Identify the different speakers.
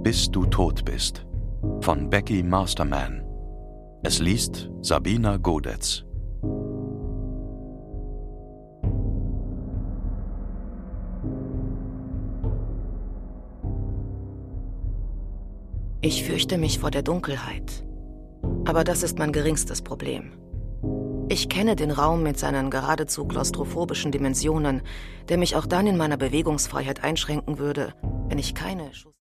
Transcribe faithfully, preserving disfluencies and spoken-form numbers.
Speaker 1: Bis du tot bist von Becky Masterman. Es liest Sabina Godetz.
Speaker 2: Ich fürchte mich vor der Dunkelheit. Aber das ist mein geringstes Problem. Ich kenne den Raum mit seinen geradezu klaustrophobischen Dimensionen, der mich auch dann in meiner Bewegungsfreiheit einschränken würde, wenn ich keine Schuss